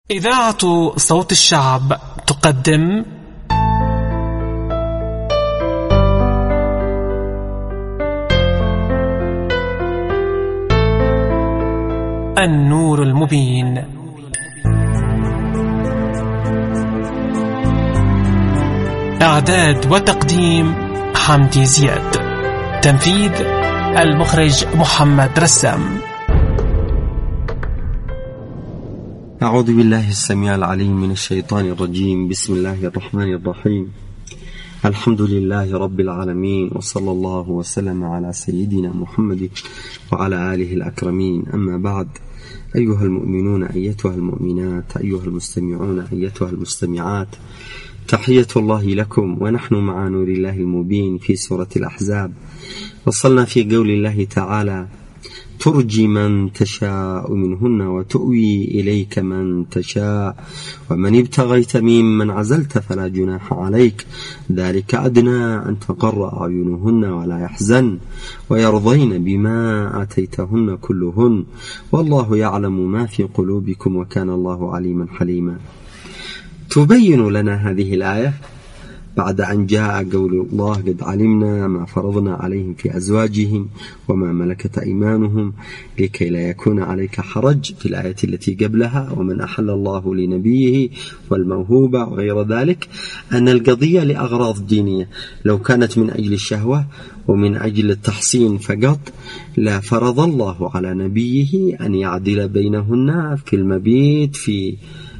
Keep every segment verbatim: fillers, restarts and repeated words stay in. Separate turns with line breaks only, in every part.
إذاعة صوت الشعب تقدم النور المبين. إعداد وتقديم حمدي زياد. تنفيذ المخرج محمد رسام.
أعوذ بالله السميع العليم من الشيطان الرجيم. بسم الله الرحمن الرحيم. الحمد لله رب العالمين، وصلى الله وسلم على سيدنا محمد وعلى آله الأكرمين. أما بعد، أيها المؤمنون أيتها المؤمنات، أيها المستمعون أيتها المستمعات، تحية الله لكم، ونحن مع نور الله المبين في سورة الأحزاب. وصلنا في قول الله تعالى: ترجي من تشاء منهن وتؤوي إليك من تشاء ومن ابتغيت ممن عزلت فلا جناح عليك، ذلك أدنى أن تقر أعينهن ولا يحزن ويرضين بما آتيتهن كلهن، والله يعلم ما في قلوبكم وكان الله عليما حليما. تبين لنا هذه الآية بعد أن جاء قول الله: قد علمنا ما فرضنا عليهم في أزواجهم وما ملكت أيمانهم لكي لا يكون عليك حرج، في الآية التي قبلها: ومن أحل الله لنبيه والموهوبة وغير ذلك، أن القضية لأغراض دينية. لو كانت من أجل الشهوة ومن أجل التحصين فقط لا فرض الله على نبيه أن يعدل بينهن في المبيت، في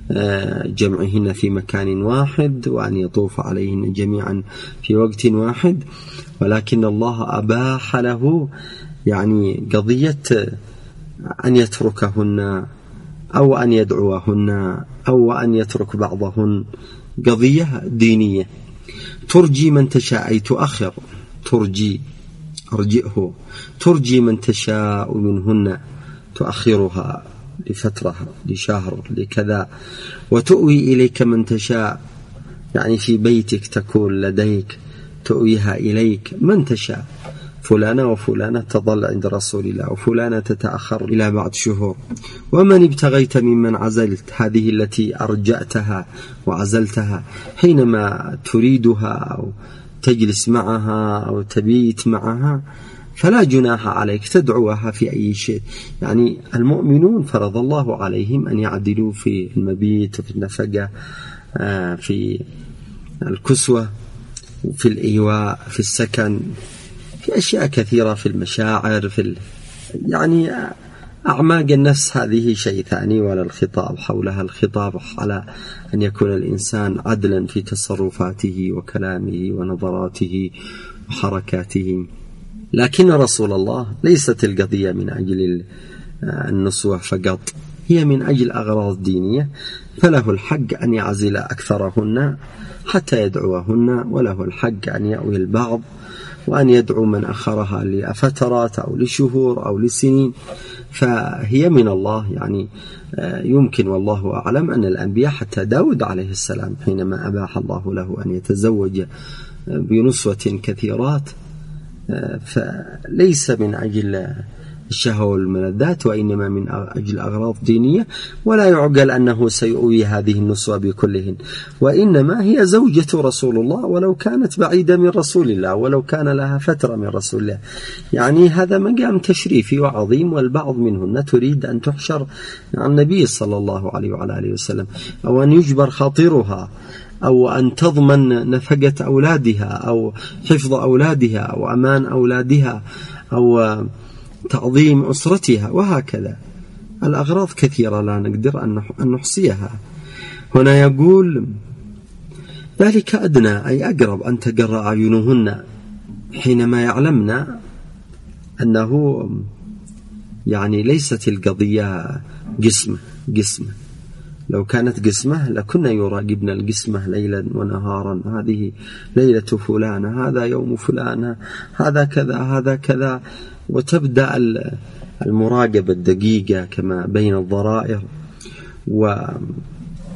جمعهن في مكان واحد، وأن يطوف عليهن جميعا في وقت واحد، ولكن الله أباح له يعني قضية أن يتركهن أو أن يدعوهن أو أن يترك بعضهن، قضية دينية. ترجي من تشاء أي تؤخر، ترجي أرجئه، ترجي من تشاء منهن، تؤخرها لفترة، لشهر، لكذا. وتؤوي إليك من تشاء، يعني في بيتك تكون لديك، تؤويها إليك من تشاء، فلانة وفلانة تظل عند رسول الله، وفلانة تتأخر إلى بعد شهور. ومن ابتغيت ممن عزلت، هذه التي أرجأتها وعزلتها، حينما تريدها أو تجلس معها أو تبيت معها فلا جناح عليك، تدعوها في أي شيء. يعني المؤمنون فرض الله عليهم أن يعدلوا في المبيت وفي النفقة، في الكسوة، في الإيواء، في السكن، في أشياء كثيرة، في المشاعر، في ال... يعني أعماق النفس هذه شيء ثاني، ولا الخطاب حولها. الخطاب على أن يكون الإنسان عدلا في تصرفاته وكلامه ونظراته وحركاته. لكن رسول الله ليست القضية من أجل النسوة فقط، هي من أجل أغراض دينية، فله الحق أن يعزل أكثرهن حتى يدعوهن، وله الحق أن يأوي البعض وأن يدعو من أخرها لفترات أو لشهور أو لسنين، فهي من الله. يعني يمكن، والله أعلم، أن الأنبياء حتى داود عليه السلام حينما أباح الله له أن يتزوج بنسوة كثيرات، فليس من أجل الشهوة والملذات، وإنما من أجل أغراض دينية. ولا يعقل أنه سيؤوي هذه النسوة بكلهن، وإنما هي زوجة رسول الله، ولو كانت بعيدة من رسول الله، ولو كان لها فترة من رسول الله. يعني هذا مقام تشريفي وعظيم، والبعض منهن تريد أن تحشر مع النبي صلى الله عليه وعلى آله وسلم، أو أن يجبر خاطرها، أو أن تضمن نفقة أولادها، أو حفظ أولادها، أو أمان أولادها، أو تعظيم أسرتها، وهكذا. الأغراض كثيرة لا نقدر أن نحصيها. هنا يقول: ذلك أدنى أي أقرب أن تقر أعينهن، حينما يعلمنا أنه يعني ليست القضية قسمة قسمة. لو كانت قسمة لكنا يراقبنا القسمة ليلا ونهارا، هذه ليلة فلانة، هذا يوم فلانة، هذا كذا، هذا كذا، وتبدأ المراقبة الدقيقة كما بين الضرائر.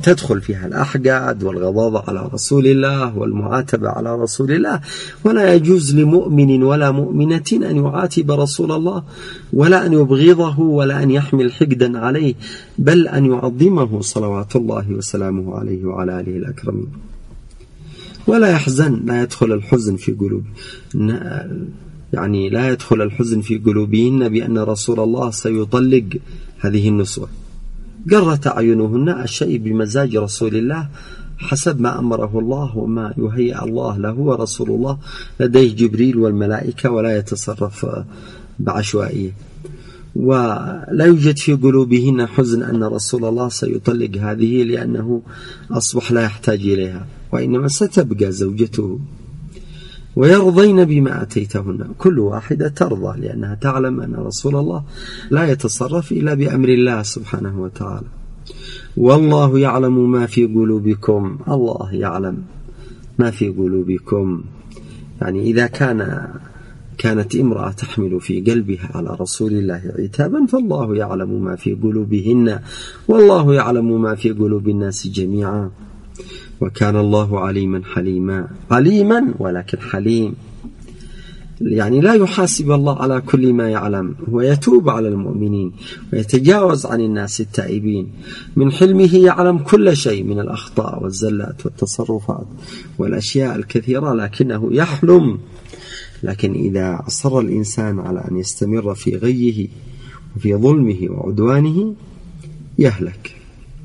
تدخل فيها الأحقاد والغضاضة على رسول الله والمعاتبة على رسول الله. ولا يجوز لمؤمن ولا مؤمنة أن يعاتب رسول الله ولا أن يبغضه ولا أن يحمل حقدا عليه، بل أن يعظمه صلوات الله وسلامه عليه وعلى آله الأكرمين. ولا يحزن، لا يدخل الحزن في قلوب يعني لا يدخل الحزن في قلوبهن بأن رسول الله سيطلق هذه النسوة. قرت أعينهن الشيء بمزاج رسول الله حسب ما أمره الله وما يهيئ الله له، ورسول الله لديه جبريل والملائكة ولا يتصرف بعشوائية. ولا يوجد في قلوبهن حزن أن رسول الله سيطلق هذه لأنه أصبح لا يحتاج إليها، وإنما ستبقى زوجته. ويرضين بما أتيتهن، كل واحدة ترضى لأنها تعلم أن رسول الله لا يتصرف إلا بأمر الله سبحانه وتعالى. والله يعلم ما في قلوبكم، الله يعلم ما في قلوبكم. يعني إذا كان كانت امرأة تحمل في قلبها على رسول الله عتابا فالله يعلم ما في قلوبهن، والله يعلم ما في قلوب الناس جميعا، وكان الله عليما حليما. عليما ولكن حليم، يعني لا يحاسب الله على كل ما يعلم، ويتوب على المؤمنين ويتجاوز عن الناس التائبين. من حلمه يعلم كل شيء من الأخطاء والزلات والتصرفات والأشياء الكثيرة، لكنه يحلم. لكن إذا أصر الإنسان على أن يستمر في غيه وفي ظلمه وعدوانه يهلك.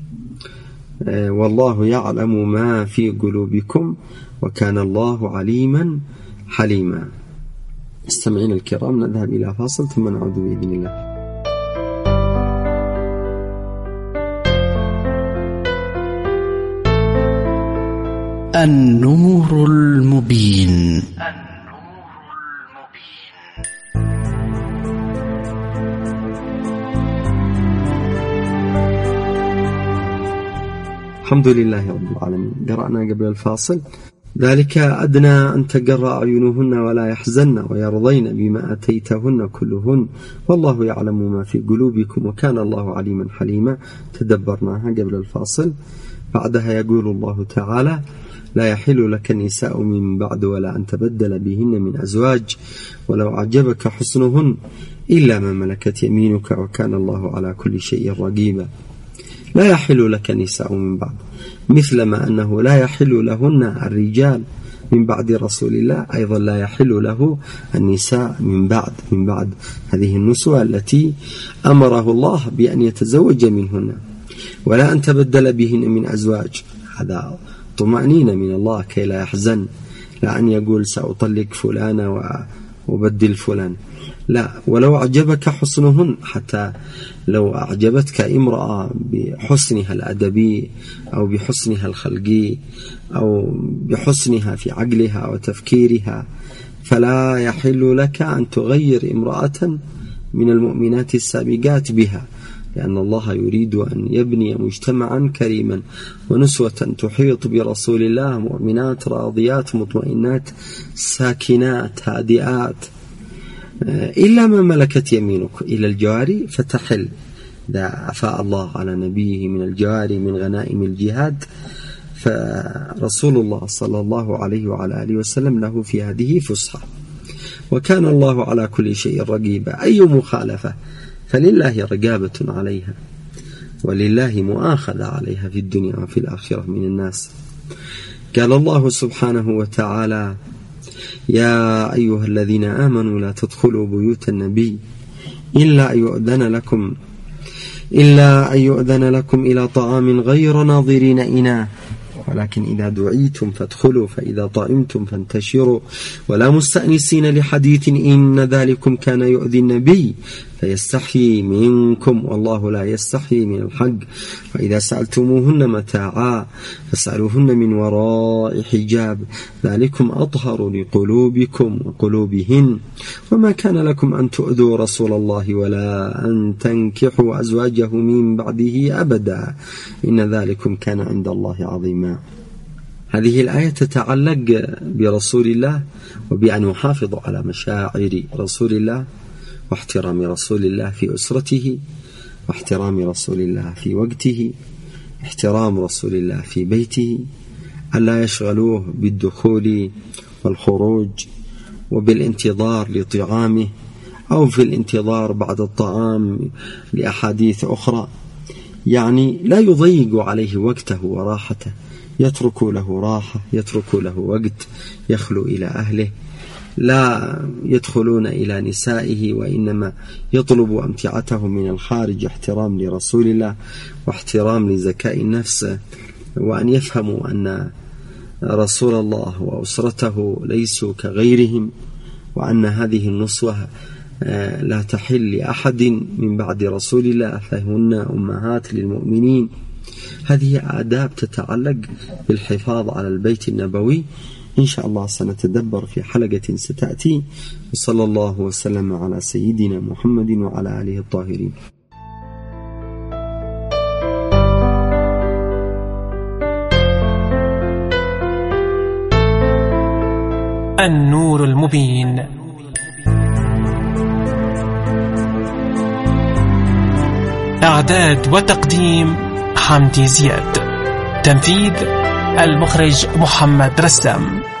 والله يعلم ما في قلوبكم وكان الله عليما حليما. مستمعين الكرام، نذهب إلى فاصل ثم نعود بإذن الله.
النور المبين.
الحمد لله رب العالمين. قرأنا قبل الفاصل: ذلك أدنى أن تقر أعينهن ولا يحزن ويرضين بما أتيتهن كلهن والله يعلم ما في قلوبكم وكان الله عليما حليما. تدبرناها قبل الفاصل. بعدها يقول الله تعالى: لا يحل لك النساء من بعد ولا أن تبدل بهن من أزواج ولو أعجبك حسنهن إلا ما ملكت يمينك وكان الله على كل شيء رقيبا. لا يحل لك النساء من بعد، مثلما أنه لا يحل لهن الرجال من بعد رسول الله، أيضا لا يحل له النساء من بعد من بعد هذه النسوة التي أمره الله بأن يتزوج منهن، ولا أن تبدل بهن من أزواج. هذا طمأنينة من الله كي لا يحزن، لا أن يقول سأطلق فلانة وأبدل فلان، لا. ولو أعجبك حسنهن، حتى لو أعجبتك امرأة بحسنها الأدبي أو بحسنها الخلقي أو بحسنها في عقلها وتفكيرها، فلا يحل لك أن تغير امرأة من المؤمنات السابقات بها، لأن الله يريد أن يبني مجتمعا كريما ونسوة تحيط برسول الله، مؤمنات راضيات مطمئنات ساكنات هادئات، إلا ما ملكت يمينك. إلى الجواري فتحل، ذا أفاء الله على نبيه من الجواري من غنائم الجهاد، فرسول الله صلى الله عليه وعلى آله وسلم له في هذه فسحة، وكان الله على كل شيء رقيبا. أي مخالفة فلله رقابة عليها، ولله مؤاخذة عليها في الدنيا وفي الآخرة من الناس. قال الله سبحانه وتعالى: يا أيها الذين آمنوا لا تدخلوا بيوت النبي إلا أن يؤذن لكم إلا أن يؤذن لكم إلى طعام غير ناظرين إناه ولكن إذا دعيتم فادخلوا فإذا طعمتم فانتشروا ولا مستأنسين لحديث إن ذلكم كان يؤذي النبي فيستحيي منكم والله لا يستحيي من الحق. وإذا سألتموهن متاعا فاسألوهن من وراء حجاب ذلكم أطهر لقلوبكم وقلوبهن. وما كان لكم أن تؤذوا رسول الله ولا أن تنكحوا أزواجه من بعده أبدا إن ذلكم كان عند الله عظيما. هذه الآية تتعلق برسول الله وبأن يحافظ على مشاعر رسول الله واحترام رسول الله في أسرته واحترام رسول الله في وقته احترام رسول الله في بيته، ألا يشغلوه بالدخول والخروج وبالانتظار لطعامه أو في الانتظار بعد الطعام لأحاديث أخرى، يعني لا يضيق عليه وقته وراحته، يترك له راحة، يترك له وقت يخلو إلى أهله، لا يدخلون إلى نسائه وإنما يطلب أمتعته من الخارج، احترام لرسول الله واحترام لزكاء النفس، وأن يفهموا أن رسول الله وأسرته ليسوا كغيرهم، وأن هذه النصوة لا تحل لأحد من بعد رسول الله، فهن أمهات للمؤمنين. هذه آداب تتعلق بالحفاظ على البيت النبوي، إن شاء الله سنتدبر في حلقة ستأتي. وصلى الله وسلم على سيدنا محمد وعلى آله الطاهرين.
النور المبين. إعداد وتقديم حمدي زياد. تنفيذ المخرج محمد رسام.